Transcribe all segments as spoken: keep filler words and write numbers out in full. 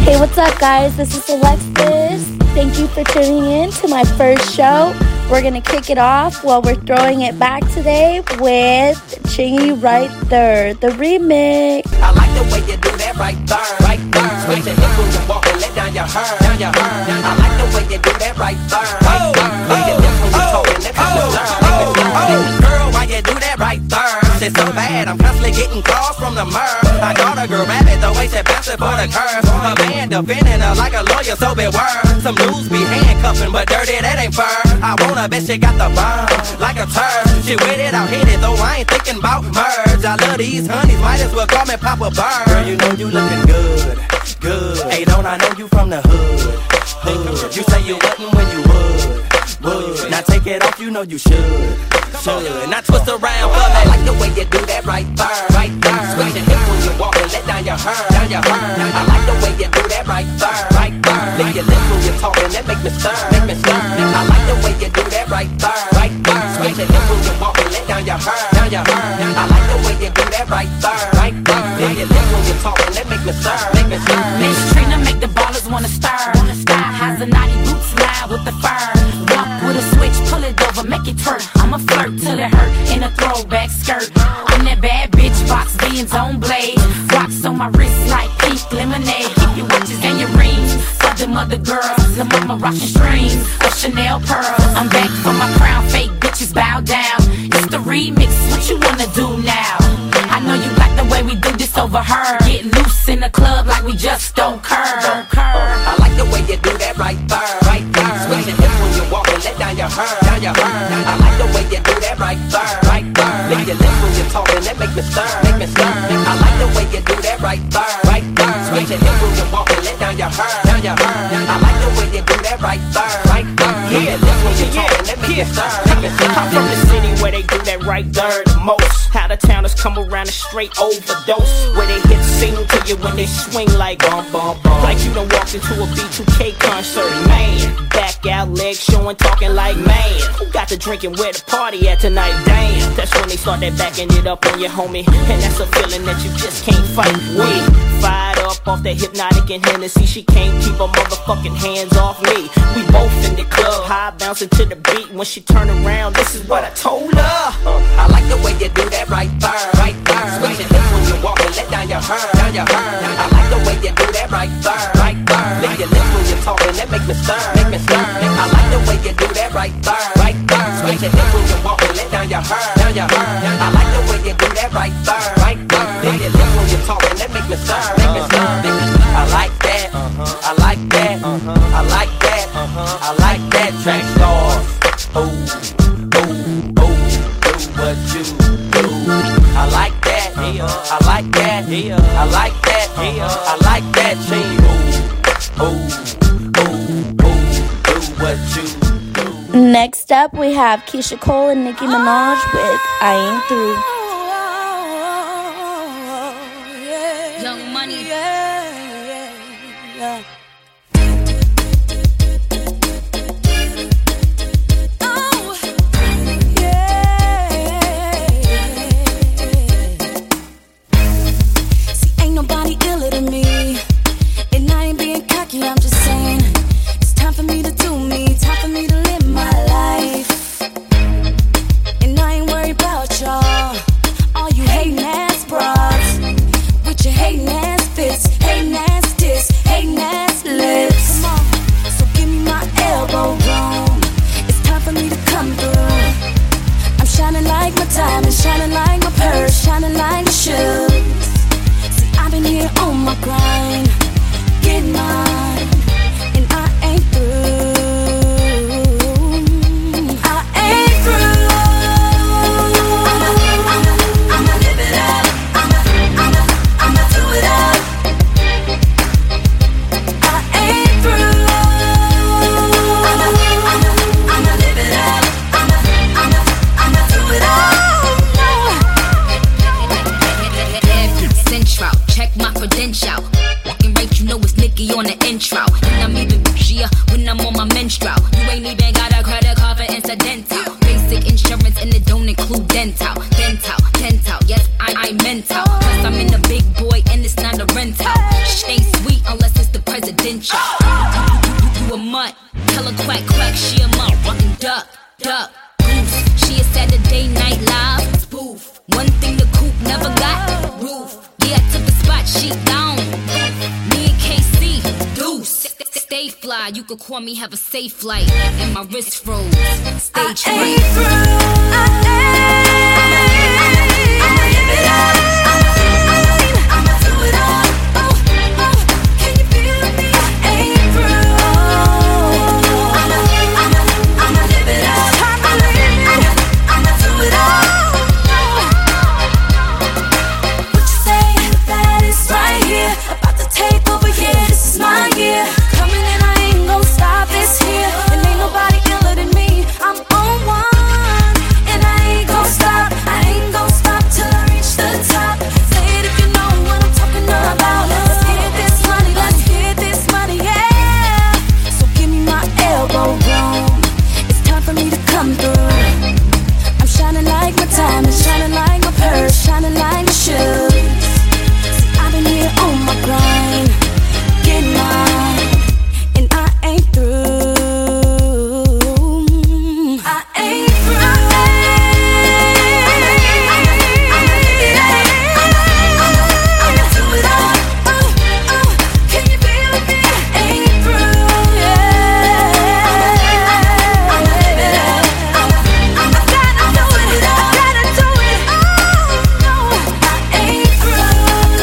Hey, what's up, guys? This is Alexis. Thank you for tuning in to my first show. We're going to kick it off while we're throwing it back today with Chingy Right There, the remix. I like the way you do that right there, right there. Switch your hips when you walk and let down your hair, down your hair. I like the way you do that right there, right there. Switch your hips when you talk and let down your hair. Girl, why you do that right there? It's so bad, I'm constantly getting calls from the murr. I got a girl rabbit, the way she bouncing for the curve. A man defending her like a lawyer, so beware. Some dudes be handcuffing, but dirty, that ain't fair. I wanna bet she got the bomb, like a turd. She with it, I'll hit it, though I ain't thinking about merge. I love these honeys, might as well call me Papa Bird. Girl, you know you looking good, good. Hey, don't I know you from the hood, hood. You say you wouldn't when you would, would. Now take it off, you know you should, should. Now twist around for me. I like the way you do that right there, right there. Switch your hips when you walk and let down your hair, down your hair. I like the way you do that right there, right there. Lick your lips when you're talking, that make me stir, make me stir. I like the way you do that right there, right there. Switch your hips when you walk and let down your hair, down your hair. I like the way you do that right there, right there. Lick your lips when you're talking, that make me stir, make me stir. Miss Trina make the ballers wanna stir. Sky has a naughty boots live with the fur. Walk with a switch, pull it over, make it twerk. I'ma flirt till it hurt in a throwback skirt. I'm that bad bitch, box beans on blade. Rocks on my wrist like pink lemonade. Keep your watches and your rings for them other girls. The mama rockin' strings of Chanel pearls. I'm back for my crown, fake bitches bow down. It's the remix, what you wanna do now? I know you like the way we do this over her. Get loose in the club like we just don't curb. I like the way you do that right there, right there. Switch your hips when you walk and let down your hair, down your hair. I like the way you do that right there, right there. Lick your lips when you're talking, that make me stir, make me stir. I like the way you do that right there, right there. Switch your hips when you walk and let down your hair, down your hair. I like the way you do that right there, right there. Lick your lips when you're talking, that make me stir, make me stir. I'm from the city where they do that right there the most. How the towners come around and straight overdose. Where they hit sing to you when they swing like bum bum bum. Like you done walked into a B two K concert, man. Back out, legs showing, talking like man. Who got the drinking where the party at tonight? Damn, that's when they start that backing it up on your homie. And that's a feeling that you just can't fight with. Fired up off that hypnotic and Hennessy. She can't keep her motherfucking hands off me. We both in the club, high bouncing to the beat. When she turn around, this is what I told her. uh, I like the way you do that right there, right there. Switch your hips when you walk and let down your hair, down your hair. I like the way you do that right there, right there. Lick your lips when you're talking, that make me stir, make me stir. I like the way you do that right there, right there. Switch your hips when you walk and let down your hair, down your hair. I like the way you do that right there, right there. Lick your lips when you're talking, that make me stir, make me stir. I like that, I like that, I like that, I like that track stars. Ooh, ooh, ooh, do what you do. I like that, I like that, I like that, I like that. Ooh, ooh, ooh, ooh, do what you do. Next up, we have Keisha Cole and Nicki Minaj with I Ain't Through. Young Money. Yeah, yeah, yeah. I'm just saying, it's time for me to do me, time for me to live my life. And I ain't worried about y'all, all you hating ass bras, with your hating ass fits, hating ass tits, hating ass lips. Come on, so give me my elbow room, it's time for me to come through. I'm shining like my diamonds, shining like my purse, shining like my shoes. See, I've been here on my grind, get mine, and I ain't through. I ain't through. I'ma, I'ma, I'ma live it up. I'ma, I'ma, I'ma do it up. I ain't through. I'ma, I'ma, I'ma live it up. I'ma, I'ma, I'ma do it up. Central, check my credential. You know it's Nicki on the intro. And I'm even bushier when I'm on my menstrual. You ain't even got a credit card for incidental. Basic insurance and it don't include dental. Dental, dental, yes, I, I'm mental. Plus I'm in the big boy and it's not a rental. Shit ain't sweet unless it's the president. stench up. You, you, you a mutt. Tell her quack quack, she a mutt. Fucking duck, duck. Goose. She a Saturday Night Live. Spoof. One thing the coop never got. Roof. Yeah, I took the spot, she gone. Me and K C, deuce. Stay fly, you could call me, have a safe flight. And my wrist froze. Stage fright. I ain't through. I ain't. I'ma live it up. I'ma do it all. Oh, oh, can you feel me? I ain't through. I'ma, I'ma, I'ma live it up. I'ma live it. I'ma do it all. What you say? That is right here. About to take over here. This is my year. Coming in, I ain't gon' stop this here. And ain't nobody iller than me. I'm on one, and I ain't gon' stop. I ain't gon' stop till I reach the top. Say it if you know what I'm talking about. Let's get this money, let's get this money, yeah. So give me my elbow room. It's time for me to come through. I'm shining like my time, and shining like my purse, shining like my shoes. See, I've been here on my grind, getting mine, and I ain't through. I ain't through. I'ma do it all. Oh, oh, can you feel me? I ain't through. Yeah. I'ma live it up. I gotta do it. I gotta do it. Oh no, I ain't through.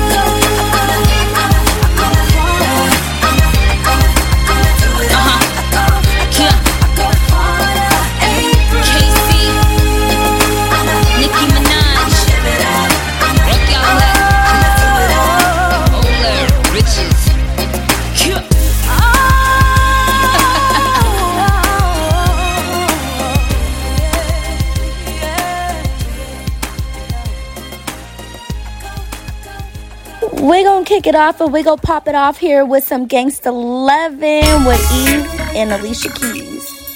We're gonna kick it off and we're gonna pop it off here with some Gangsta Lovin' with Eve and Alicia Keys.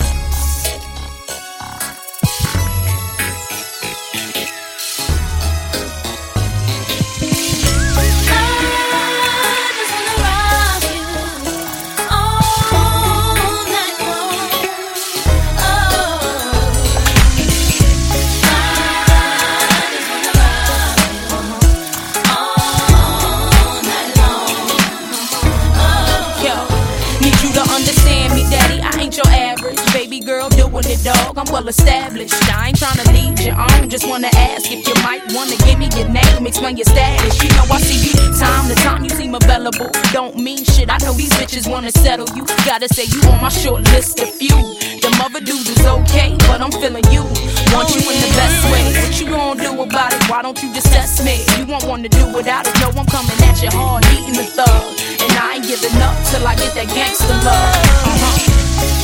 Dog, I'm well established. I ain't tryna lead you on. Just wanna ask if you might wanna give me your name, explain your status. You know I see you time to time, you seem available. Don't mean shit, I know these bitches wanna settle you. Gotta say you on my short list of few. Them other dudes is okay, but I'm feeling you. Want you in the best way. What you gonna do about it? Why don't you just test me? You won't wanna do without it. No, I'm coming at you hard, eating the thug. And I ain't giving up till I get that gangster love. Uh-huh.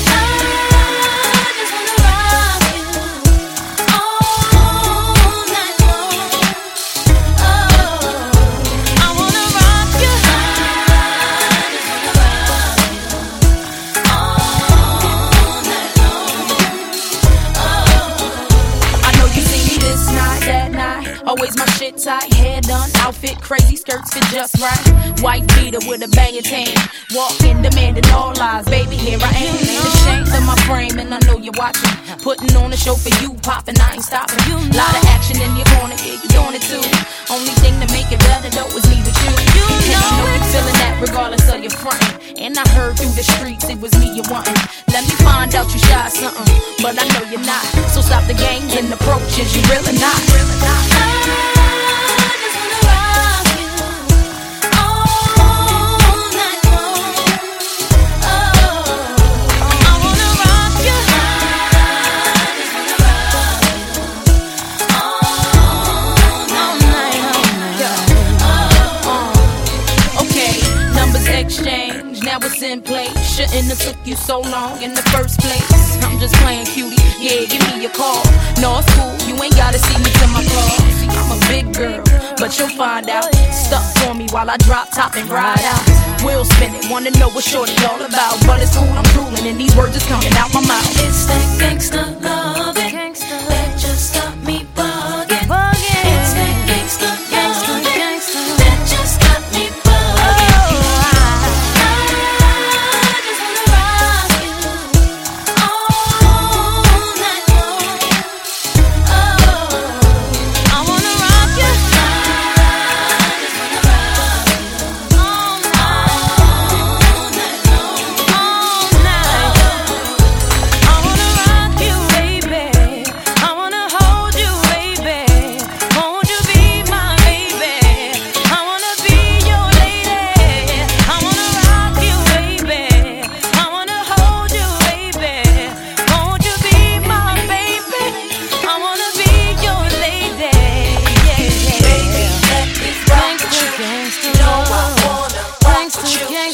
Always my shit tight, hair done, outfit crazy, skirts fit just right. White beater with a banging tan, walking, demanding all lies. Baby, here I am, ain't ashamed of my frame, and I know you're watching. Putting on a show for you, popping, I ain't stopping. Lot of action in your corner, yeah, you doing it too. Only thing to make it better though is me with you. And I know you're feeling that regardless of your frontin'. And I heard through the streets it was me you wantin'. Let me find out you shy something, but I know you're not. So stop the games and approaches, you really not. Really not. Exchange, now it's in place. Shouldn't have took you so long in the first place. I'm just playing cutie, yeah, give me a call. No, it's cool, you ain't gotta see me to my car. See, I'm a big girl, but you'll find out. Stuck for me while I drop top and ride out. Wheel spinning, wanna know what shorty all about. But it's cool, I'm drooling, and these words is coming out my mouth. It's that gangsta loving that just got me bugging. It's that gangsta loving that just got me bugging. Oh, I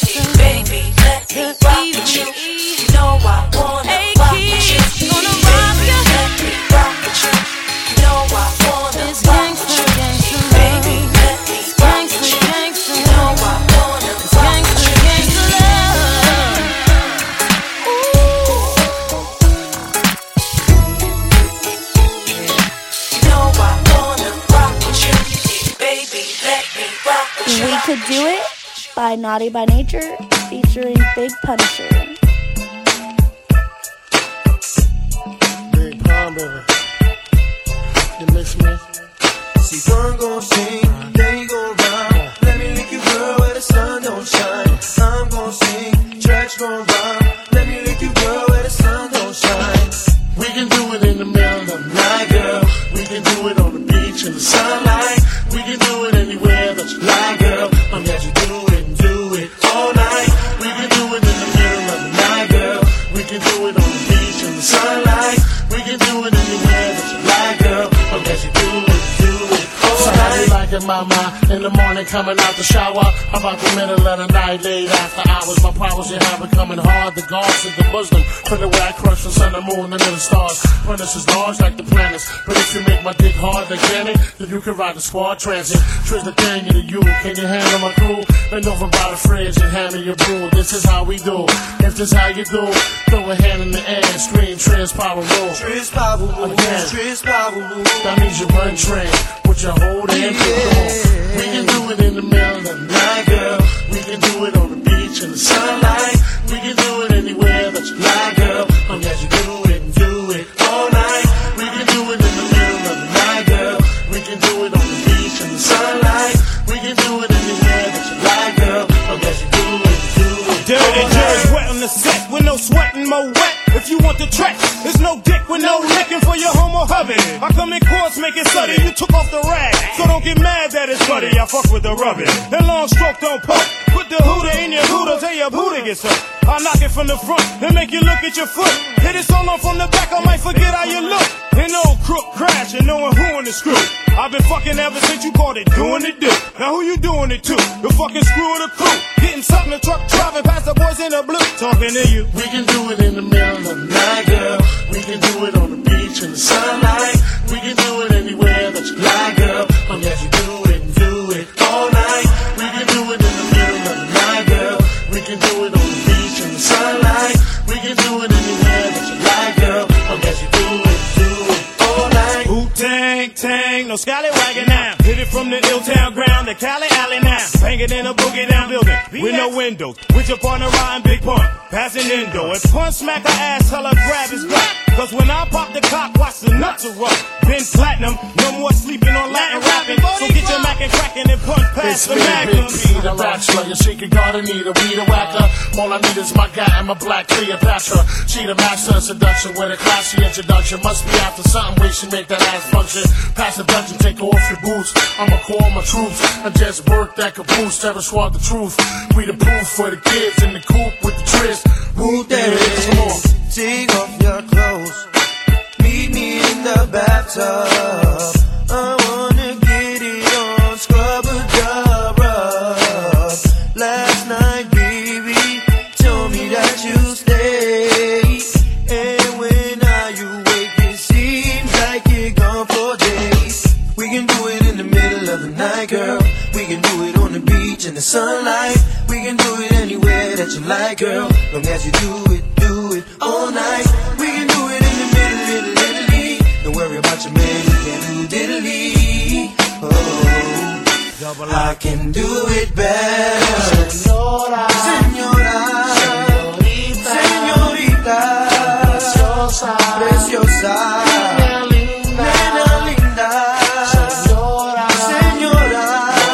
Baby, let me rock with you. You know I wanna rock with you. Baby, let me rock with you. You know I wanna rock with you. Baby, let me rock with you. You know I wanna rock with you. You know I wanna rock with you. Baby, let me rock with you. We Could Do It by Naughty by Nature featuring Big Punisher. Big Pun, baby. You miss me? See, one gon' sing, they gon' rhyme. Let me lick you, girl, where the sun don't shine. I'm gon' sing, tracks gon' rhyme. Let me lick you, girl, where the sun don't shine. We can do it in the middle of the night, girl. We can do it on the beach in the sunlight. We can do it anywhere that you like, girl. I'm glad you do it and do it all night. We can do it in the middle of the night, girl. We can do it on the beach in the sunlight. We can do it anywhere that you like, girl. I'm glad you do it, do it all so night. How you like it, mama? In the morning coming out the shower. About the middle of the night, late after hours. My problems you have becoming hard. The gods of the Muslim. From the way I crush the sun, the moon, and the stars. When this is large like the planets. But if you make my dick hard like Janet, then you can ride the squad transit. Trish the thing into you. Can you handle my crew? Bend over by the fridge and hand me your brew. This is how we do. If this how you do, throw a hand in the air, scream Trish power move. Trish power move, again. Trish power move. That means you run train with your whole damn people. We can do it in the middle of the night, girl. We can do it on the beach in the sunlight. We can do it anywhere that you like, girl. I'm glad you do it and do it all night. We can do it in the middle of the night, girl. We can do it on the beach in the sunlight. We can do it anywhere that you like, girl. I'm glad you do it, do it. Dirty jerks wet on the set with no sweating, more wet. If you want the track, there's no dick with no licking for your homo hubby. I come in course, make it sudden. You took off the rag, so don't get mad that it's funny. I fuck with the rubber. That long stroke don't poke. Put the hooter in your hooter till your booty gets up. I knock it from the front and make you look at your foot. Hit it so long from the back, I might forget how you look. An old crook crash and knowing who in the screw. I've been fucking ever since you called it doing it dip. Now who you doing it to? The fucking screw of the crew. Getting something the truck driving past the boys in the blue. Talking to you. We can do it in the middle of the night, girl. We can do it on the beach in the sunlight. We can do it anywhere that you like, girl. I'm glad you do it and do it all night. We can do it in the middle of the night, girl. We can do it on the beach in the sunlight. We can do it anywhere that you like, girl. I'm glad you do it, do it all night. Wu-Tang, tang, no scallywagging now. Hit it from the Ill-Town ground to Cali Alley now. Bang it in a boogie down building with no windows. With your partner riding Big Pun, passing Indo. And Pun smack her ass, tell her grab his back. Cause when I pop the cock, watch the nuts erupt. Been platinum, no more sleeping on Latin rapping. So get your Mac and cracking and Pun past the Magnum. Be the bachelor, your secret garden need a weed a whacker. All I need is my guy and my black Cleopatra. She the master of seduction with a classy introduction. Must be after something where she make that ass function. Pass the dungeon, take off your boots. I'ma call my troops and just work that caboose. Never swab the truth. We the proof for the kids in the coop with the tryst. Who there is? Come on. Take off your clothes. Meet me in the bathtub. I wanna get it on, scrub a dub rub. Last night, baby, told me that you stay. And when I awake, it seems like you're gone for days. We can do it in the middle of the night, girl. We can do it on the beach in the sunlight. We can do it anywhere that you like, girl. Long as you do it, do it all night. We can do it in the middle, little Italy. Don't worry about your man, he can do diddly. Oh, I can do it better. Senora, Senora, Señorita, Señorita, Preciosa, Preciosa, Nena linda, Nena linda, Señora, Señora,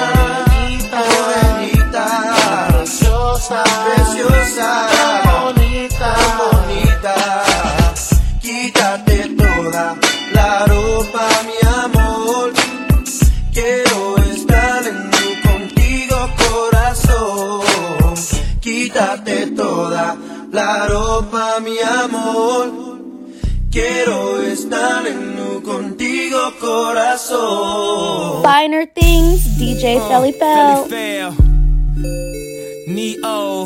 Jovenita, Preciosa, Preciosa, bonita, bonita. Quítate toda la ropa, mi amor. Quiero estar en tu contigo, corazón. Quítate toda la ropa, mi amor. Quiero estar en tu contigo, corazón. Finer Things, D J Uh, Felly Fel. Felly Fel. Neo,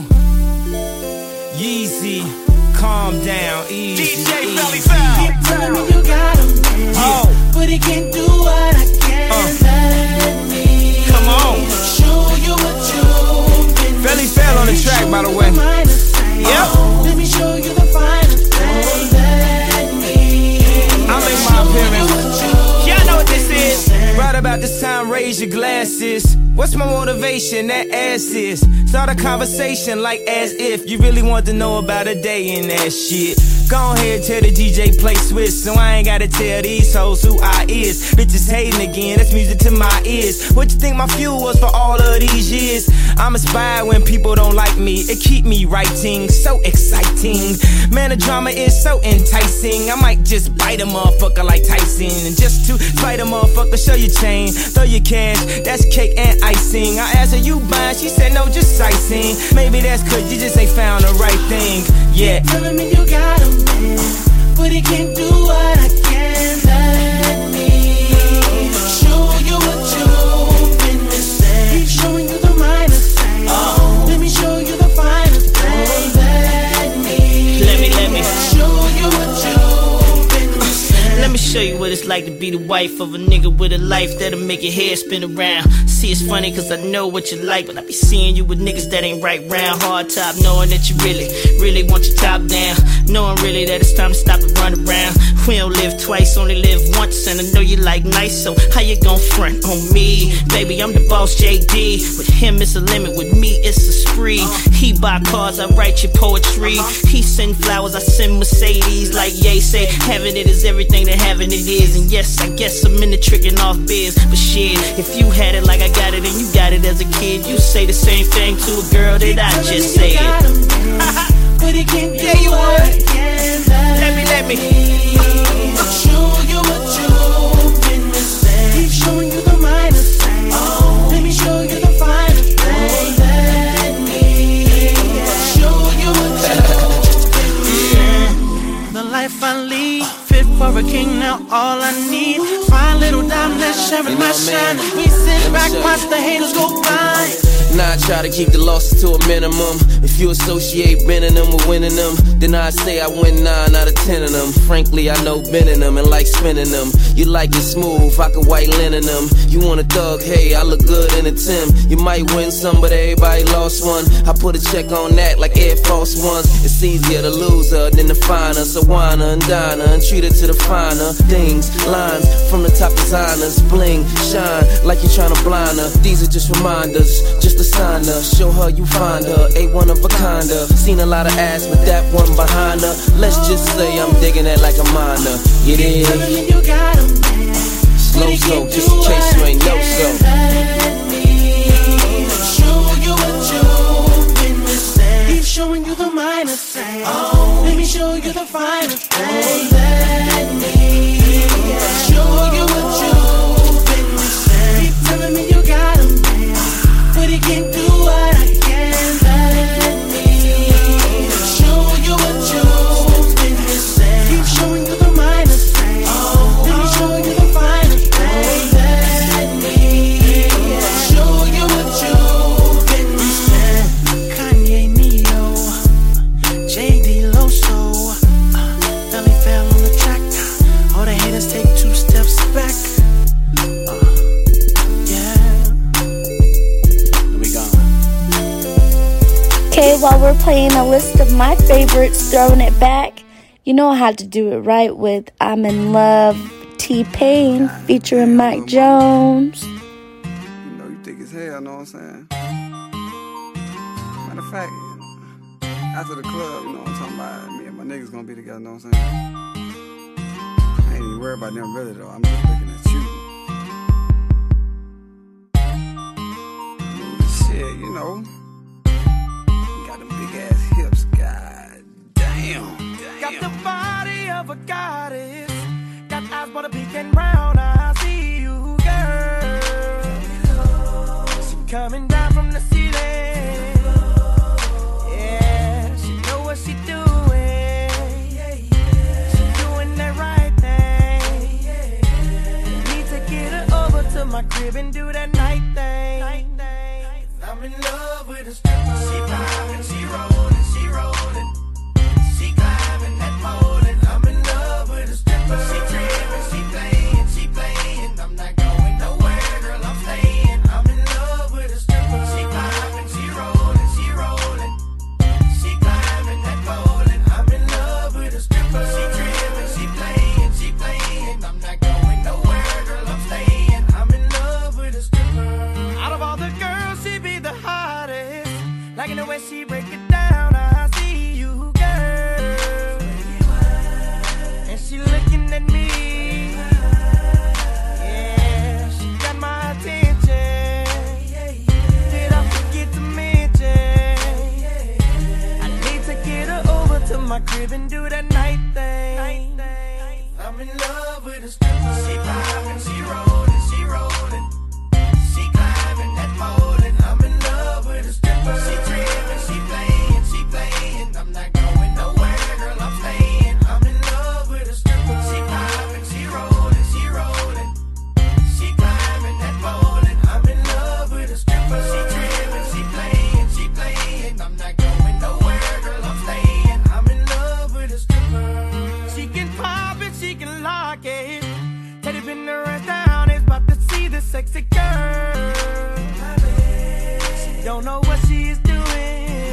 Yeezy, calm down, easy. D J easy. Felly Foul. Keep telling me you got a man, Oh. but he can't do what I can. Uh. Let me Come on. show you what you've been Felly Foul on the track, by the way. Yep. Let me show you the finest thing. Let me I'll make my appearance. Y'all know what this is. Right about this time, raise your glasses. What's my motivation? That ass is. Start a conversation like as if you really want to know about a day in that shit. Go ahead, tell the D J play Swiss, so I ain't gotta tell these hoes who I is. Bitches hating again, that's music to my ears. What you think my fuel was for all of these years? I'm inspired when people don't like me. It keep me writing, so exciting. Man, the drama is so enticing. I might just bite a motherfucker like Tyson. And just to spite a motherfucker, show your chain, throw your cash, that's cake and icing. I asked her, you buying? She said, no, just sightseeing. Maybe that's cause you just ain't found the right thing. Yeah. telling me you got a man, but he can't do what I can. Let me show you what you've been missing. Keep showing you the minor things. Oh. Let me show you the finer things. Let me, Let me, let me. show you what you've been missing. Let me show you what it's like to be the wife of a nigga with a life that'll make your hair spin around. See, it's funny cause I know what you like, but I be seeing you with niggas that ain't right round. Hard top, knowing that you really, really want your top down. Knowing really that it's time to stop and run around. We don't live twice, only live once, and I know you like nice, so how you gon' front on me? Baby, I'm the boss, J D. With him it's a limit, with me it's a spree. He buy cars, I write your poetry. He send flowers, I send Mercedes. Like Ye say, having it is everything that having it is. And yes, I guess I'm in the tricking off biz. But shit, if you had it like I got it and you got it as a kid, you say the same thing to a girl that I just said. But he can't do Yeah, you what would. I can. Let me, let me. Show you what you've been missing. Keep showing you the minor things. Oh. Let me show you the finer things. Let me show you what you've been missing. The life I lead, fit for a king, now all I need. Fine little dime that's sharing my shine. We sit back, watch the haters go by. Now I try to keep the losses to a minimum. If you associate winning them with winning them, then I say I win nine out of ten of them. Frankly, I know bending them and like spinning them. You like it smooth, I can white linen them. You want a thug, hey, I look good in a Tim. You might win some, but everybody lost one. I put a check on that like Air Force Ones. It's easier to lose her than to find her. So wine her and dine her and treat her to the finer things. Lines from the top designers, bling, shine like you're trying to blind her. These are just reminders, just a sign her. Show her you find her, a one of a kind of. Seen a lot of ass, but that one behind her. Let's just say I'm digging that like a minor. You dig? You got a man. Slow so, just in case you ain't know so. Let me show you what you've been missing. Keep showing you the minor things. Oh. Let me show you the finer things. Let me show you what you've been missing. Keep telling me you got a man, but he can't do what I can. Let me show you what you've been missing. Keep showing you the minor things. Oh. Let me show you the finer things. Let me show you what you've been missing. Kanye, Neo, J D Loso, uh, Felly Foul on the track. All the haters take two steps back. Uh, yeah. Here we go. Okay, while we're playing a list of my favorites, throwing it back, you know how to do it right with I'm in Love, T-Pain, featuring Mike Jones. You know, you thick as hell, know what I'm saying? Matter of fact, after the club, you know what I'm talking about, me and my niggas gonna be together, know what I'm saying? I ain't even worried about them really, though. I'm just looking at you. I mean, shit, you know. You got them big ass hips, god damn. damn. Got the body of a goddess, got eyes but a big and round. I see you, girl. She coming down from the ceiling. Yeah, she know what she doing. She doing that right thing. Need to get her over to my crib and do that night thing. I'm in love with a stripper. She she break it down, I see you, girl. And she looking at me. Yeah, she got my attention. Did I forget to mention? I need to get her over to my crib and do that night thing. I'm in love with a stripper. She poppin', she rollin', she rollin'. She climbing that molding. I'm in love with a stripper. She trippin', she playin', she playin'. I'm not going nowhere, girl, I'm stayin'. I'm in love with a stripper. She poppin', she rollin', she rollin'. She climbing that molding. I'm in love with a stripper. She trippin', she playin', she playin'. I'm not going nowhere, girl, I'm stayin'. I'm in love with a stripper. She can pop it, she can lock it. Teddy been the rest down, is about to see the sexy girl. She don't know what she is doing.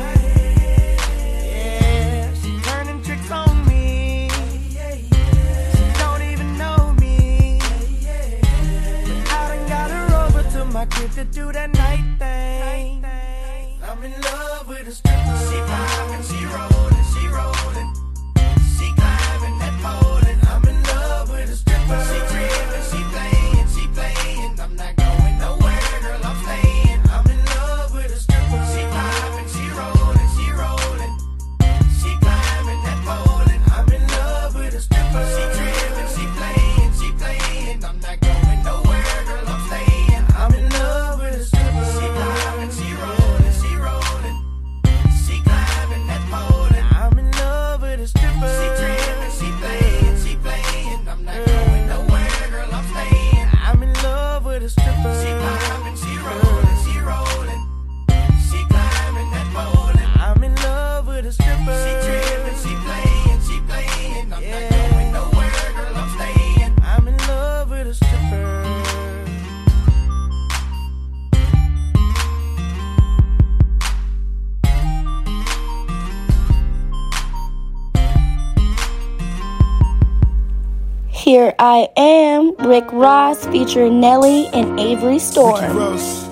Yeah, she turning tricks on me. She don't even know me. But I done got her over to my crib to do that night thing. I'm in love with a stripper. She poppin', she rollin', she rollin'. She climbing that molding. I'm in love with a stripper. She trippin', she playin', she playin'. I'm not going nowhere, girl, I'm stayin'. I'm in love with a stripper. She poppin', she rollin', she rollin'. She climbing that molding. I'm in love with a stripper. She trippin', she playin', she playin'. I'm not going nowhere, girl, I'm stayin'. I'm in love with a stripper. She poppin', she rollin', she rollin'. She climbing that molding. I'm in love with a stripper. She trippin', she playin', she playin'. I'm not going nowhere, girl, I'm stayin'. I'm in love with a stripper. She poppin', she rollin', she rollin'. She climbing that molding. I'm in love with a stripper. She trippin', she playin', she playin'. I'm not going nowhere, girl, I'm stayin'. I'm in love with a stripper. Here I Am, Rick Ross featuring Nelly and Avery Storm. Ricky Ross.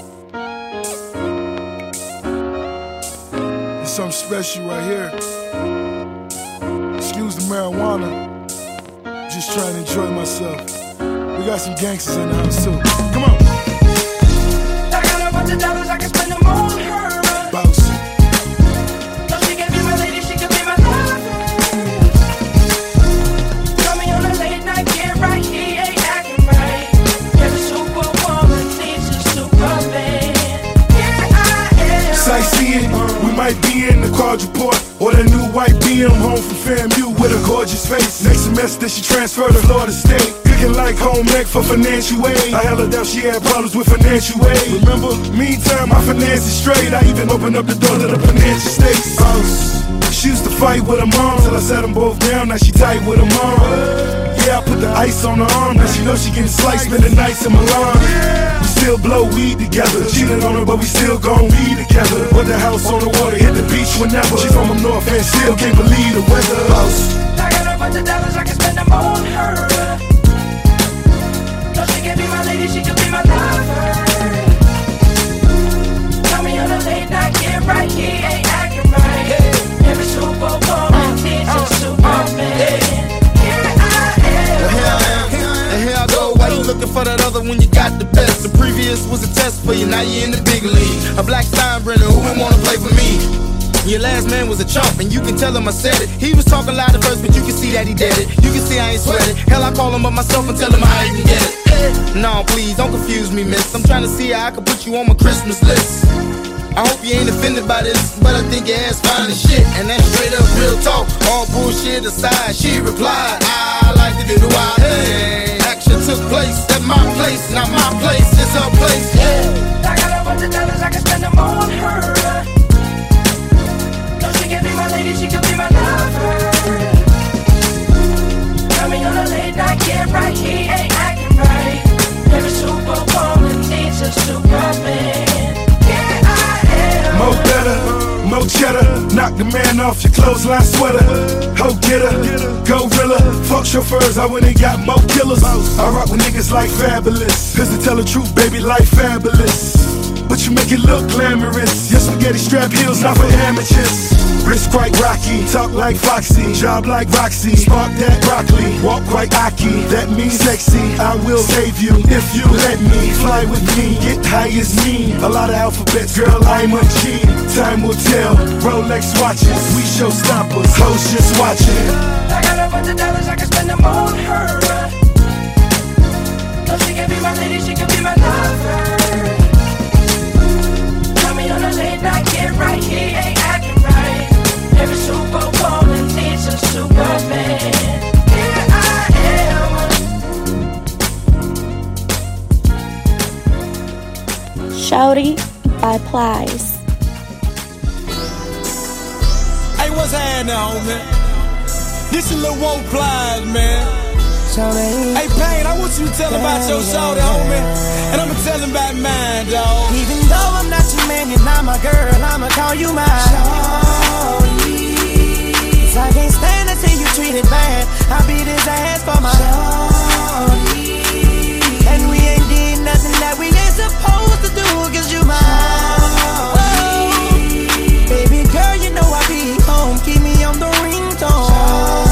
It's something special right here. Excuse the marijuana. Just trying to enjoy myself. We got some gangsters in the house too. Come on. I got a bunch of dollars, I can spend them on her. Bounce. No, she can be my lady, she can be my lover. Call me on a late night, get right, he ain't acting right. Every superwoman needs a superman. Here I am. Sightseeing, we might be in the quadruport or the new white B M home from FAMU with a gorgeous face. Next semester she transferred to Florida State. Cooking like home ec for financial aid. I held her down, she had problems with financial aid. Remember, meantime my finances straight. I even opened up the door to the financial states. Boss. She used to fight with her mom till I set them both down. Now she tight with her mom. Yeah, I put the ice on her arm. Now she know she getting sliced, spending nights in Milan. We still blow weed together. Cheated on her, but we still gon' be together. Put the house on the water, hit the beach whenever. She from up north and still can't believe the weather. Boss. I got a bunch of dollars, I can spend them on her. No, she can be my lady, she can be my lover. Call me on a late night, get right, he ain't acting right. Every superwoman needs a superman. Here I am. Well, here I am, and here I go. Why you looking for that other when you got the best? The previous was a test for you, now you in the big league. A black Steinbrenner, who would wanna play for me? Your last man was a chump, and you can tell him I said it. He was talking loud at first, but you can see that he did it. You can see I ain't sweat it. Hell, I call him up myself and tell him I even get it. No, please, don't confuse me, miss. I'm trying to see how I can put you on my Christmas list. I hope you ain't offended by this, but I think your ass fine as shit. And that's straight up real talk, all bullshit aside. She replied, I like to do the wild thing. Action took place at my place, not my place, it's her place. Yeah. I got a bunch of dollars, I can spend them on her. No, she can be my lady, she can be my lover. Tell me on a late night, get right, he ain't acting right. Every superwoman needs a superman. Here I am. Mo better, mo cheddar, knock the man off your clothesline sweater. Ho getter, gorilla, fuck chauffeurs, I went and got mo killers. I rock with niggas like Fabulous, cause to tell the truth, baby, like Fabulous. but you make it look glamorous. Your spaghetti strap heels not for amateurs. Wrist quite rocky, talk like Foxy, job like Roxy, spark that broccoli, walk quite cocky, that means sexy. I will save you if you let me. Fly with me, get high as me. A lot of alphabets, girl, I'm a G. Time will tell, Rolex watches, we showstoppers, hoes just watching. I got a bunch of dollars, I can spend them on her. No, she can be my lady, she can be my lover. Tell me on a late night, get right, he ain't acting right. Every Super Bowl and needs a Superman. Here I am. Shouty by Plies. Hey, what's happening, homie? This is Lil Woe Plies, man. Hey, Payne, I want you to tell him about your shawty, homie. And I'ma tell him about mine, dawg. Even though I'm not your man, you're not my girl, I'ma call you my shawty. Cause I can't stand to see you treated bad. I beat his ass for my shawty. And we ain't did nothing that we ain't supposed to do, cause you my shawty. Baby girl, you know I be home, keep me on the ringtone.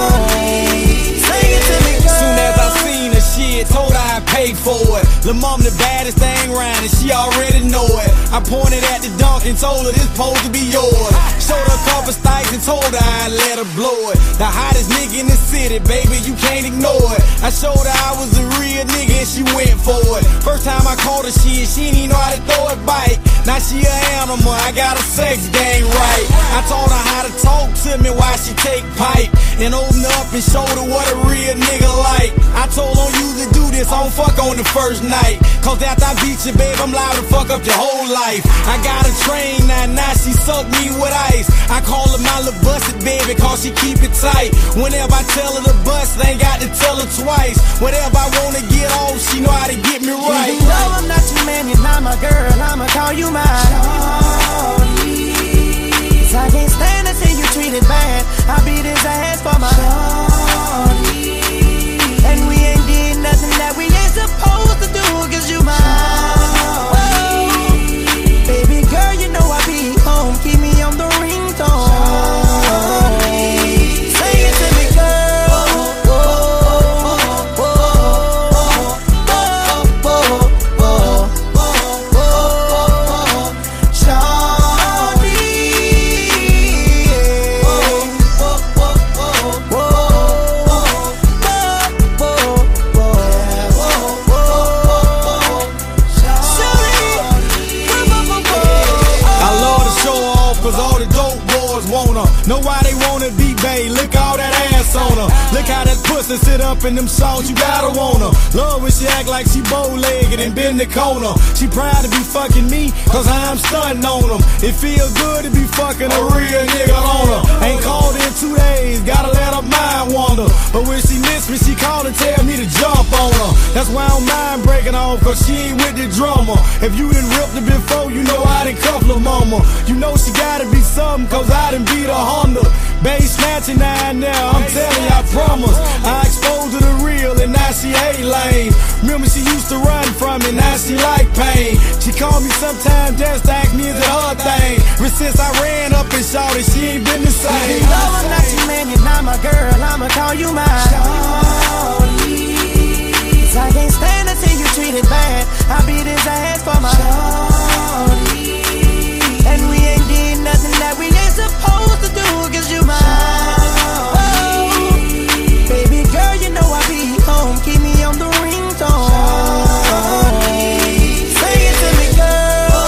Shit, told her I paid for it. Lil' mom the baddest thing round and she already know it. I pointed at the dunk and told her this supposed to be yours. Showed her a couple stikes and told her I'd let her blow it. The hottest nigga in the city, baby, you can't ignore it. I showed her I was a real nigga and she went for it. First time I called her shit, she didn't even know how to throw it bite. Now she an animal, I got a sex game right. I taught her how to talk to me while she take pipe. And open up and show her what a real nigga like. I told her you to do this, I don't fuck on the first night. Cause after I beat you, babe, I'm liable to fuck up your whole life. I got a train now, now she suck me with ice. I call her my little busted baby, cause she keep it tight. Whenever I tell her to bust, I ain't got to tell her twice. Whenever I wanna get off, she know how to get me right. Even though I'm not your man, you're not my girl, I'ma call you my shawty. Cause I can't stand to see you treated bad. I beat his ass for my shawty. And we ain't did nothing that we ain't supposed to do, cause you my shawty. Baby girl, you know I be home, keep me on the ringtone. Sing it to me, girl. Know why they wanna be bae, look all that ass on her. Look how that pussy sit up in them songs, you gotta want her. Love when she act like she bow-legged and bend the corner. She proud to be fucking me, cause I'm stunting on them. It feel good to be fucking a real nigga on her. Ain't called in two days, gotta let her mind wander. But when she miss me, she call and tell me to jump on her. That's why I don't mind breaking off, cause she ain't with the drummer. If you done ripped her before, you know I done cuffed her mama. You know she gotta be something, cause I done beat her Honda. Bass snatching nine now, I'm telling you, I promise. I exposed her to real and now she hate lame. Remember she used to run from me, now she like pain. She called me sometimes just to ask me is it her thing. But since I ran up and shot it, she ain't been the same. Even though I'm not your man, you're not my girl, I'ma call you my shawty. Cause I can't stand to see you treated bad. I beat his ass for my shawty. And we ain't did nothing that we ain't supposed to do, cause you my shawty. Baby girl, you know I be home, keep me on the ringtone. Sing it to me, girl.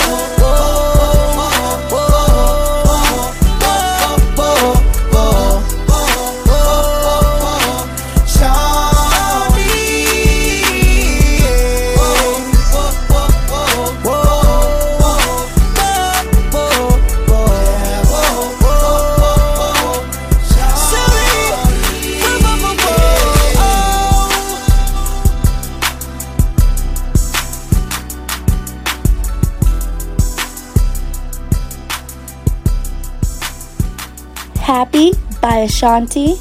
Happy by Ashanti.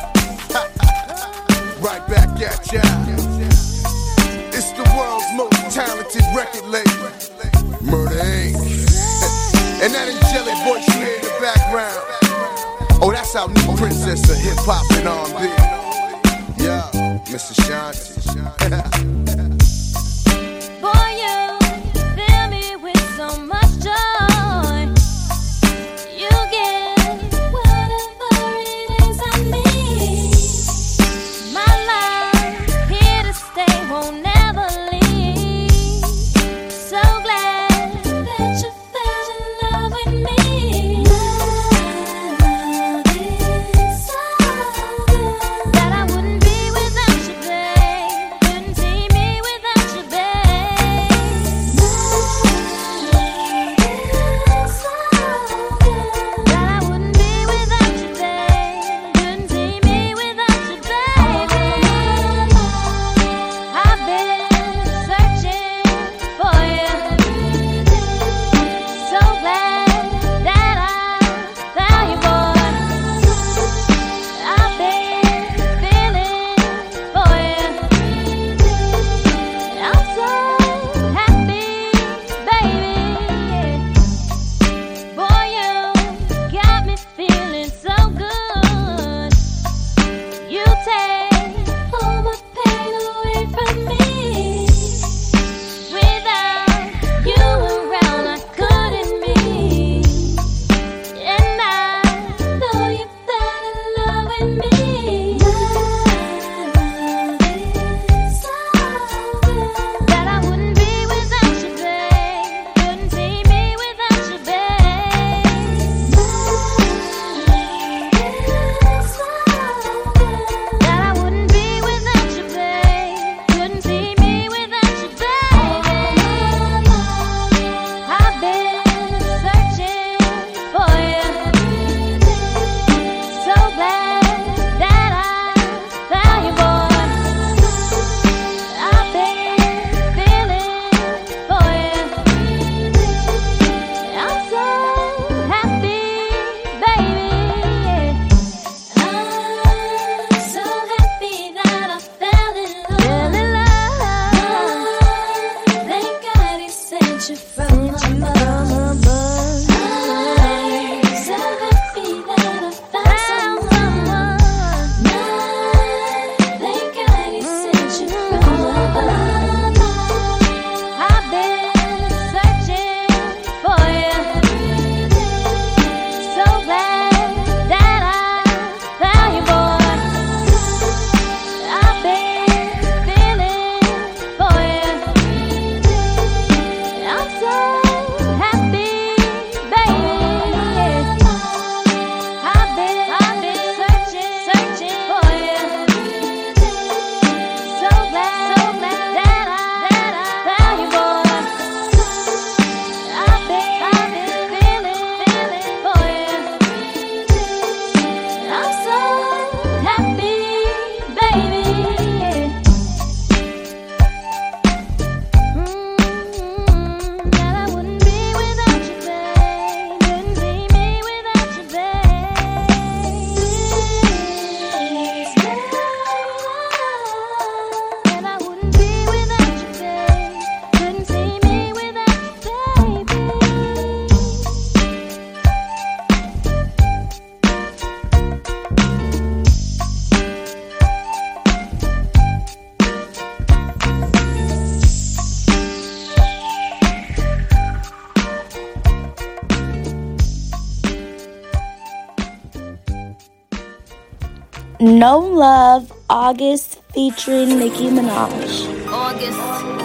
Right back at ya. It's the world's most talented record label, Murder Incorporated. And that angelic voice you hear in the background, oh, that's our new princess of hip hop and R and B. Yeah, Mister Shanti. Boy, you fill me with so much joy. You get whatever it is I need. My love, here to stay, won't never leave. So glad that you fell in love with me. Love is so good that I wouldn't be without you, babe. Couldn't see me without you, babe. Love is so good that I wouldn't be without you, babe. Couldn't see me without you, baby. I've been searching for you. So glad that I found you, boy. I've been feeling for you. I'm so happy, baby. Boy, you got me feeling so good. You take all my pain away from me. Without you around, I couldn't be. And I know you fell in love with me. Love is so good that I wouldn't be without you, babe. Couldn't see me without you, babe. Love is so good that I wouldn't be without you, babe. Couldn't see me without you, babe. I've been searching for you. So glad that I found you, boy. I've been feeling for you. I'm so happy, baby. I'm so happy that I fell in love. Thank God he sent you from above. I'm so happy that I found someone. Thank God he sent you from above. I've been searching for you. So glad that I found you, boy. I've been feeling for you. I'm so happy, baby. I've been, I've been searching, searching for you. So glad, so glad that I, that I found you, boy. I've been, I've been feeling, feeling for you. I'm so happy, baby. Mm, that I wouldn't be without you, babe. Couldn't see me without you, babe. That I wouldn't be without you, babe. Couldn't see me without you, baby. No Love, August featuring Nicki Minaj. August.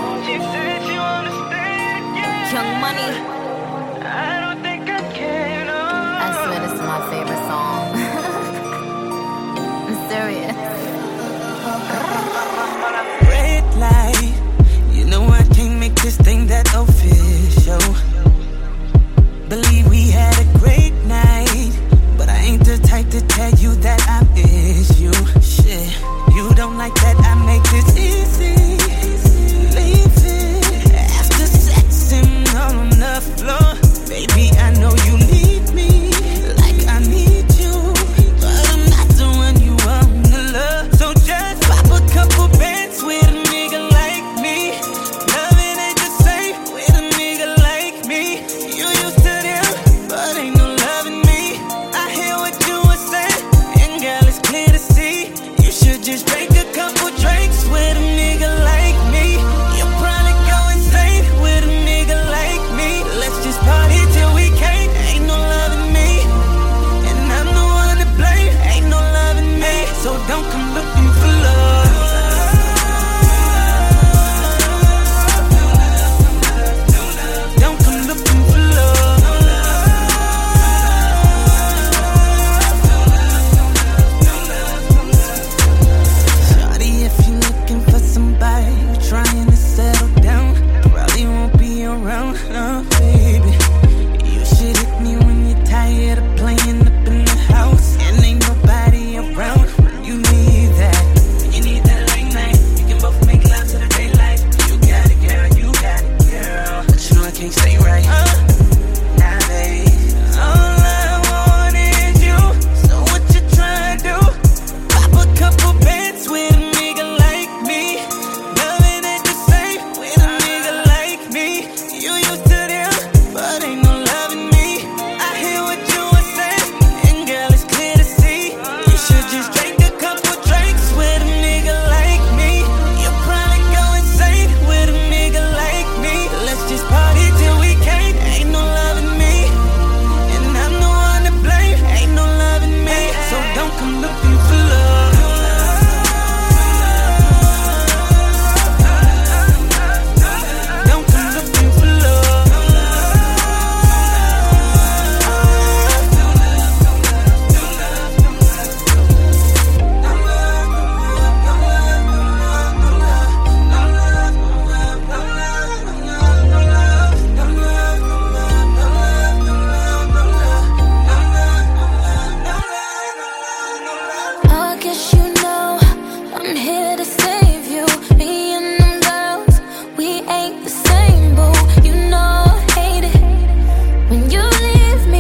Young Money. I don't think I can. I swear this is my favorite song. I'm serious. Red light, you know I can't make this thing that official. Believe we had a great night, but I ain't the type to tell you that I miss you. Shit, you don't like that I make this easy. Leave it after sex and all on the floor. Baby, I know you need me like I need you, but I'm not the one you wanna love. So just pop a couple bands with a nigga like me. Loving used to them, but ain't no loving me. I hear what you were saying, and girl, it's clear to see. You should just drink a couple drinks with a nigga like me. You'll probably go insane with a nigga like me. Let's just party till we can't. Ain't no loving me, and I'm the one to blame. Ain't no loving me, so don't come looking for love. Don't come looking for love. Shawty, if you're looking for somebody trying to settle down, probably won't be around, no, baby. You should hit me when you're tired of playing up in the house and ain't nobody around when you need that. When you need that late night, you can both make love to the daylight. You got it, girl, you got it, girl. But you know I can't stay right. Uh, now, baby, all I want is you. So what you trying to do? Pop a couple bands with a nigga like me. Loving it the same with a nigga like me. You used to them, but ain't no loving me. I hear what you were saying, and girl, it's clear to see. You should just drink a couple drinks with a nigga like me. You'll probably go insane with a nigga like me. Let's just party till we can't. Ain't no loving me, and I'm the one to blame. Ain't no loving me, so don't come looking for love. Don't come looking for love. I guess you know I'm here to save you. Me and them girls, we ain't the same, boo. You know I hate it when you leave me.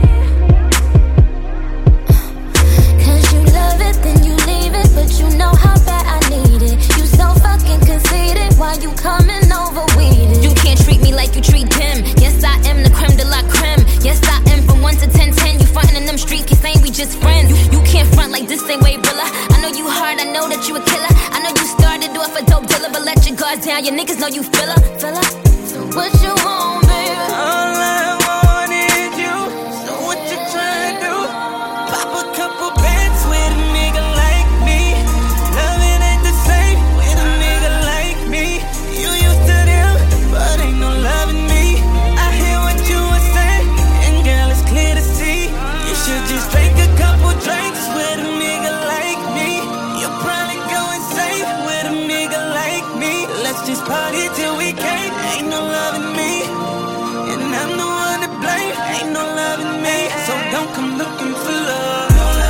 Cause you love it, then you leave it, but you know how bad I need it. You so fucking conceited, why you coming over weeded? You can't treat me like you treat them. Yes, I am the creme de la creme. Yes, I am from one to ten, ten. You frontin' in them streets, keep saying we just friends. You, you can't front like this same way, Rilla. I know you hard, I know that you a killer. I know you started off a dope dealer, but let your guards down. Your niggas know you filler, filler. So what you want, baby? All I want is you. So what you trying to do? Pop a couple bands with a nigga like me. Loving ain't the same with a nigga like me. You used to them, but ain't no loving me. I hear what you were saying, and girl, it's clear to see. You should just drink a couple drinks with a nigga like me. You'll probably go insane with a nigga like me. Let's just party till we can't. Ain't no loving me, and I'm the one to blame. Ain't no loving me, so don't come looking for love.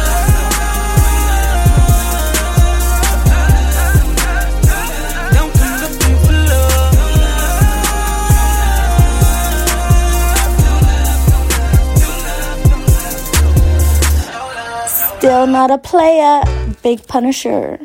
Don't come looking for love. Still not a player, Big Punisher.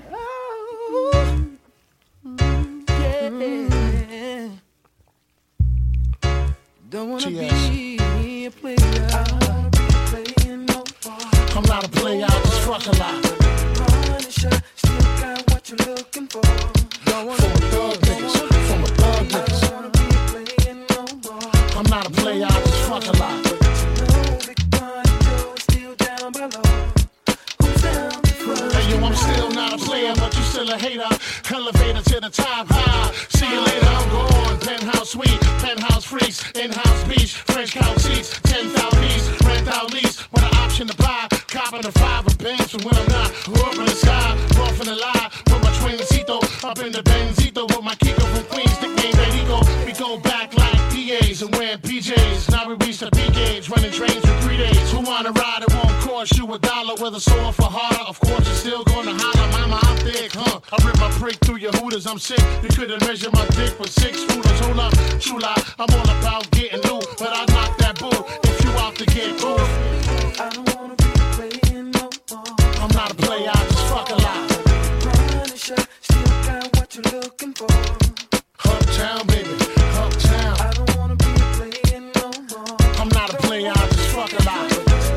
Don't wanna T S. be a player. I don't wanna be playing no more. I'm not a player, I just fuck a lot. Punisher, still got what you're looking for. Don't wanna From a thug niggas, from a thug I niggas. don't wanna be playing no more. I'm not a player, I just fuck a lot. No, Big Pun Joe is still down below. Who's down before? Hey, yo, I'm still not a player, but you still a hater. Elevator to the top high. See you later, I'm gone. Penthouse suite, penthouse freaks, in-house beach, French couch seats, ten thousand piece, rent out lease, with an option to buy. Copping the five of bands from when I'm not. Up in the sky, rough in the lie. With my twincito, up in the Benzito, with my Kiko from Queens, nickname Rico. We go back like P As and wearing P Js. Now we reach the peak age, running trains for three days. Who wanna ride? It won't cost you a dollar. Whether sore for harder, of course you're still gonna holler. Mama, I'm thick, huh? I rip my prick through your hooters. I'm sick. You couldn't measure my dick with six rulers. Hold up, chula. I'm all about getting loot, but I knock that bull if you out to get through. I don't wanna be playing no more. I'm not a player, I just fuck a lot. Punisher, still got what you're looking for. Uptown, baby, uptown. I don't wanna be playing no more. I'm not a player, I just fuck a lot.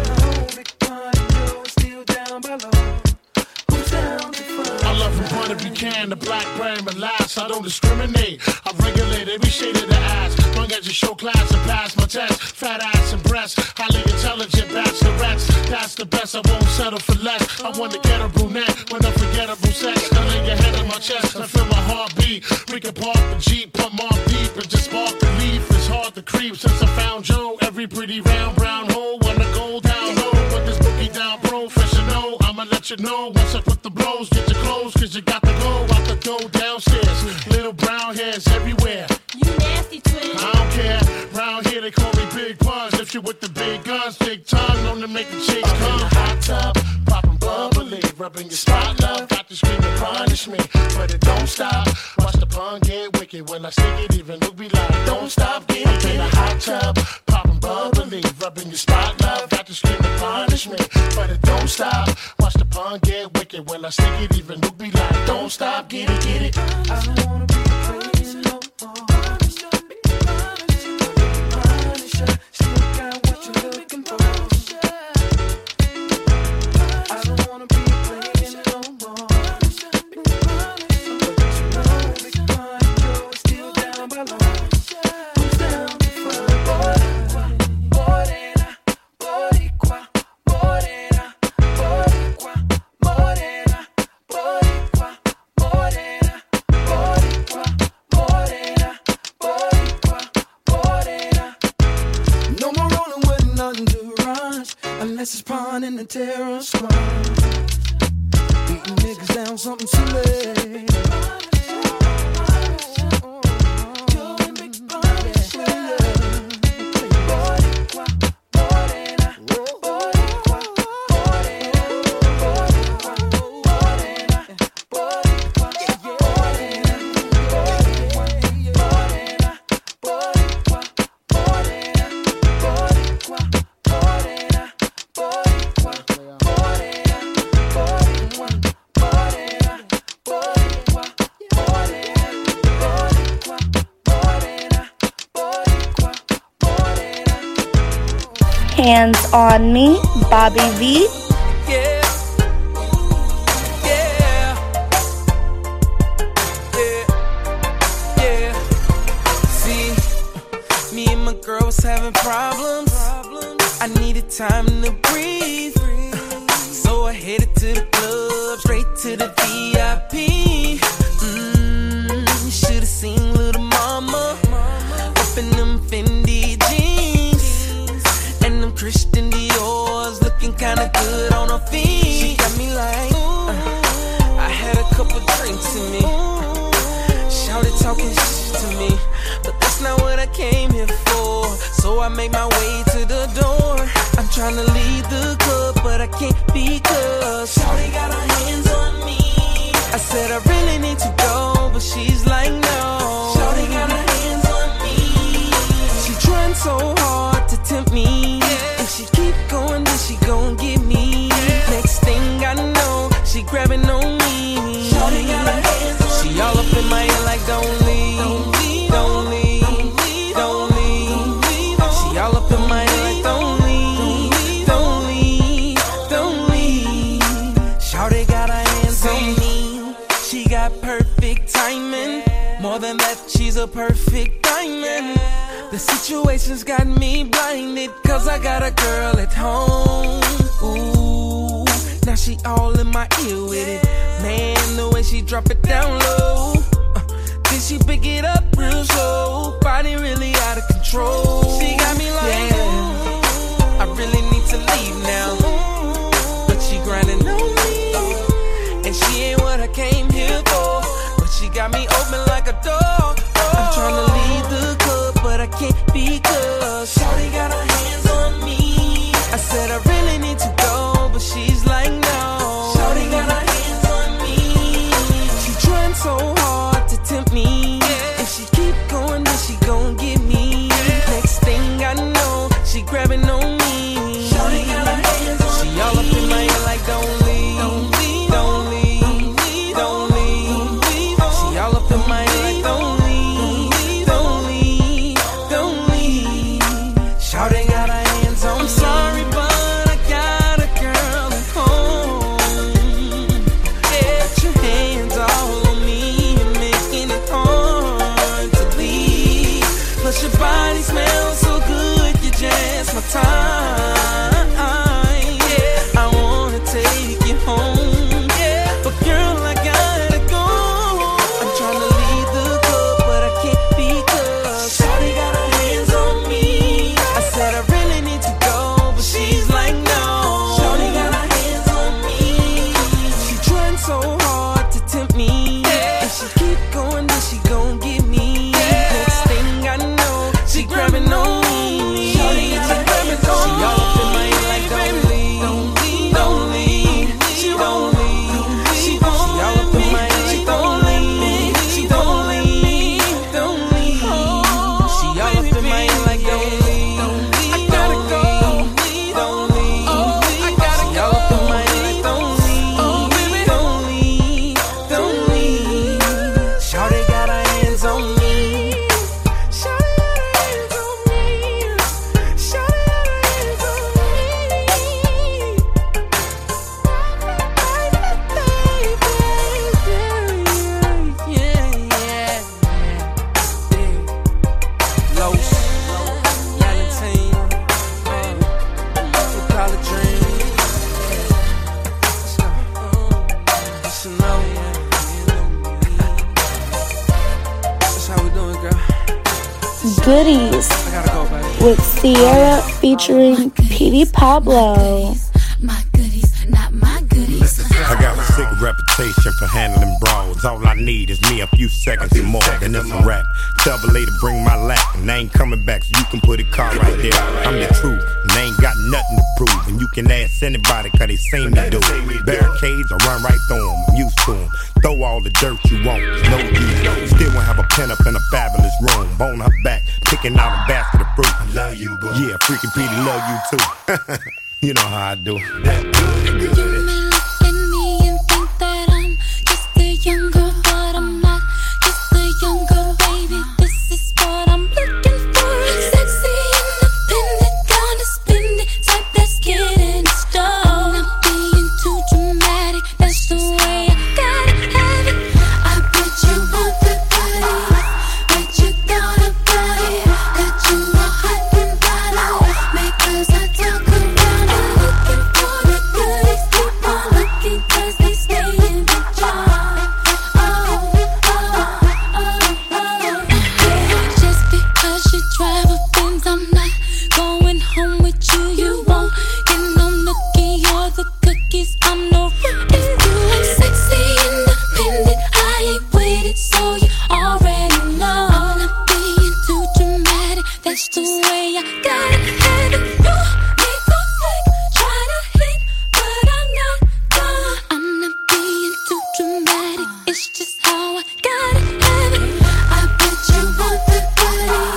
I love from Puerto Rican to blackberry and molasses. I don't discriminate. I regulate every shade of the ass. Long as you show class and pass my test. Fat ass and breasts, highly intelligent bachelorettes. That's the best. I won't settle for less. I want to get a brunette with unforgettable sex. I lay your head on my chest. I feel my heartbeat. We can park the Jeep, put more deep, and just spark the leaf. It's hard to creep since I found Joe. Every pretty round brown hole wanna go down low. Put this bookie down professional. I'ma let you know once I put the blows. Get your clothes, cause you got to go out the door downstairs. Little brown hairs everywhere. You nasty twin. I don't care. Round here they call me Big Pun. If you with the big guns, big tongue, known to make the chicks come. In the hot tub, popping bubbly, rubbing your spot, love. Got to scream and punish me, but it don't stop. Watch the pun get wicked when I stick it. Even look be like, don't stop, get it. In the hot tub, popping bubbly, rubbing your spot, love. Got to scream and punish me, but it don't stop. Watch the pun get wicked when I stick it. Even look be like, don't stop, get it, get it. I don't wanna be crazy no more. Still got what you're looking for. I don't wanna be playing no more. Big Pun Joe is still down by law. Who's down for Morena, Boricua, Morena, Boricua, Morena, Boricua, Morena, Boricua, Morena, Boricua, Morena. No more rolling with nothing to rush, unless it's Pun and the terror squad. Beating niggas down, something silly. Hands on Me, Bobby V. Yeah. Yeah. Yeah. Yeah. See, me and my girl was having problems. I needed time to breathe. So I headed to the club, straight to the V I P. Mmm, you should've seen little mama up in them Fendi jeans and them Christian Dior's, looking kinda good on her feet. She got me like, uh, I had a couple drinks in me. Shouted talking shit to me, but that's not what I came here for. So I made my way to the door. I'm trying to leave the club, but I can't because Shawty got her hands on me. I said I really need to go, but she's like no. Shawty got her hands on me. She trying so hard to tempt me. If she keep going, then she gon' get me. Next thing I know, she grabbing on me. Shawty got her hands on me. She all up in my ear like don't leave, don't leave, don't leave. She all up in my ear like don't leave, don't leave, don't leave. Shawty got her hands on me. She got perfect timing. More than that, she's a perfect diamond. The situation's got me blinded, cause I got a girl at home. Ooh, now she all in my ear with it. Man, the way she drop it down low, uh, then she pick it up real slow. Body really out of control. She got me like, yeah, I really need to leave now, but she grinding on me, and she ain't what I came here for. But she got me open like a door. I'm trying to leave the club, but I can't because Shawty got her hands on me. I said I really need to go, but she's like no. Shawty got her hands on me. She trying so hard to tempt me. If she keep going, then she gon' get me. Next thing I know, she grabbing on me. Shawty got her hands on me. She all up in my ear like don't leave, don't leave, don't leave, don't leave. She all up in my ear. Goodies with Sierra featuring Petey Pablo. I got a sick reputation for handling brawls. All I need is me a few seconds and more, then it's a wrap. Tell the lady bring my lap, and I ain't coming back, so you can put a car right there. I'm the truth, and they ain't got nothing to prove. And you can ask anybody, cause they seen me do it. Barricades, I run right through them, I'm used to them. Throw all the dirt you want, there's no use. Still won't have a pen up in a fabulous room. Bone her back, picking out a basket of fruit. I love you, boo. Yeah, freaking Petey love you too. You know how I do. That good, good. Younger, but I'm not just a younger baby. This is what I'm looking for. Sexy, independent, gonna spend it. Type that's getting started. I'm not being too dramatic. That's the way I gotta have it. I bet you want the body, bet you got a body, got you all hot and bothered. Because I talk around and looking for the goodies. Keep on looking 'cause they stay in the jar. Drive a Benz, I'm not going home with you. You won't get no nookie or the cookies. I'm no rookie. You ain't sexy, independent. I ain't with it, so you already know. I'm not being too dramatic. That's the way I gotta have it. You make go slick, try to hit, but I'm not done. I'm not being too dramatic. It's just how I gotta have it. I bet you want the body.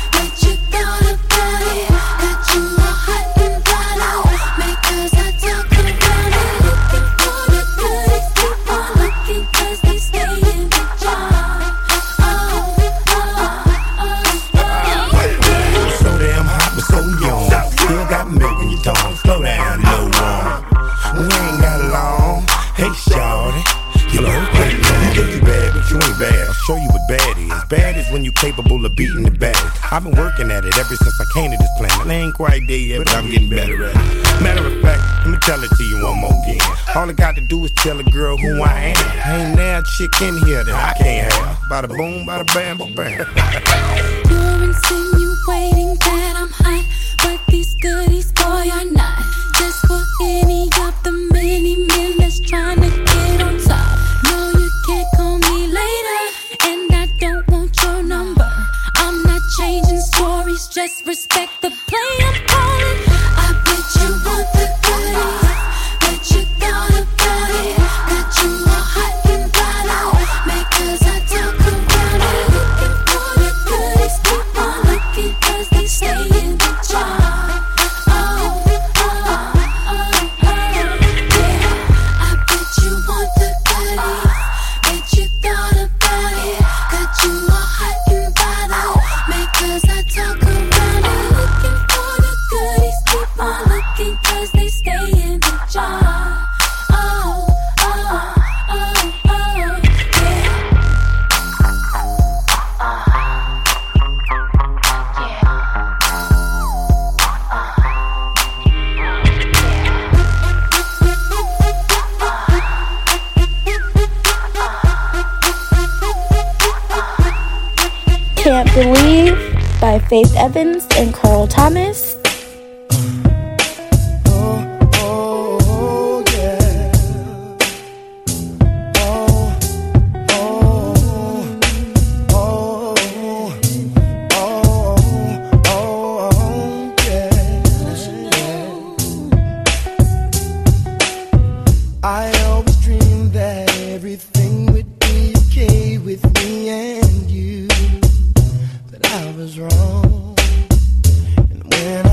Slow down, little one. We ain't got long. Hey, shawty. You know, hey, you think you bad, but you ain't bad. I'll show you what bad is. Bad is when you capable of beating the bad. I've been working at it ever since I came to this planet. I ain't quite there yet, but I'm getting better at it. Matter of fact, let me tell it to you one more again. All I got to do is tell a girl who I am. Ain't there a chick in here that I can't have. Bada boom, bada bam, bada bam. You're insinuating that I'm hot, but these goodies, boy, are not. Just for any of the many men that's trying to get on top. No, you can't call me later, and I don't want your number. I'm not changing stories, just respect the play I'm calling. I bet you want the goodies, bet you got a body, got you all hot and bothered. Because I talk around and looking for the goodies. Keep on looking 'cause they stay in the jar. Can't Believe by Faith Evans and Carl Thomas. I always dreamed that everything would be okay with me and you, but I was wrong. And when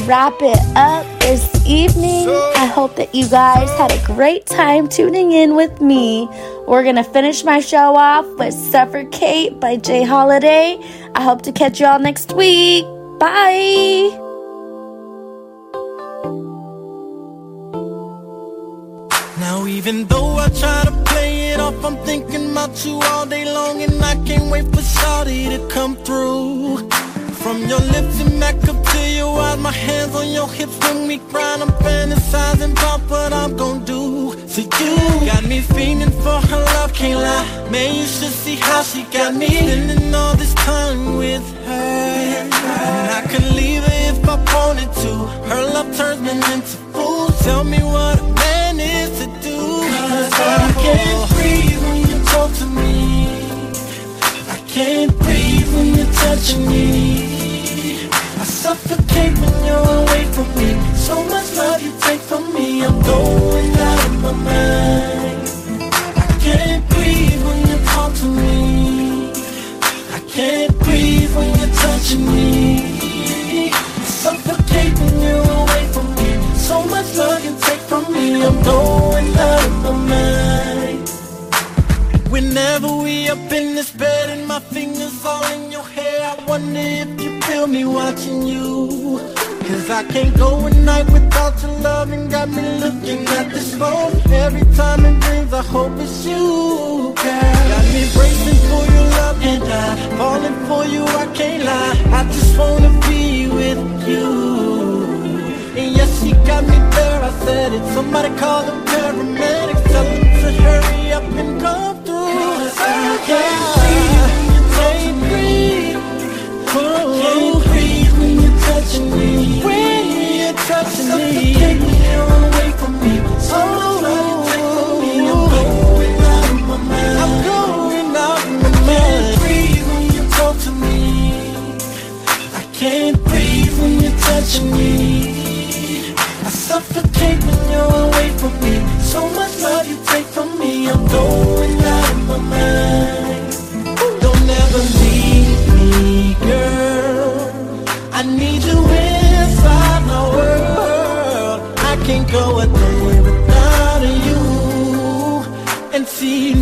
wrap it up this evening. I hope that you guys had a great time tuning in with me. We're going to finish my show off with Suffocate by Jay Holiday. I hope to catch y'all next week. Bye. Now even though I try to play it off, I'm thinking about you all day long, and I can't wait for Shawty to come through. From your lips and back up to your eyes, my hands on your hips when we grind. I'm fantasizing about what I'm gon' do. So you got me feeling for her love, can't lie. Man, you should see how she got me spending all this time with her. And I could leave her if I wanted to. Her love turns me into fool. Tell me what a man is to do. Cause I can't breathe when you talk to me. I can't breathe when you're touching me. I suffocate when you're away from me. So much love you take from me, I'm going out of my mind. I can't breathe when you talk to me. I can't breathe when you're touching me. I suffocate when you're away from me. So much love you take from me, I'm going out of my mind. Whenever we up in this bed and my fingers all in your hair, I wonder if you feel me watching you. Cause I can't go a night without your love, and got me looking at this phone. Every time it rings, I hope it's you, girl. Got me bracing for your love, and I'm falling for you, I can't lie. I just wanna be with you. And yes, she got me there, I said it. Somebody call the paramedics, tell them to hurry up and come through. Cause I can't breathe when you can't breathe. I can't breathe when you're touching me. When you're touching me, suffocate when you're away from me. So much love you take from me, I'm going out of my mind. I'm going out of my mind. I can't breathe when you talk to me. I can't breathe when you're touching me. I suffocate when you're away from me. So much love you take from me, I'm going out of my mind. Don't ever leave me, girl. I need you inside my world. I can't go a day without you. And see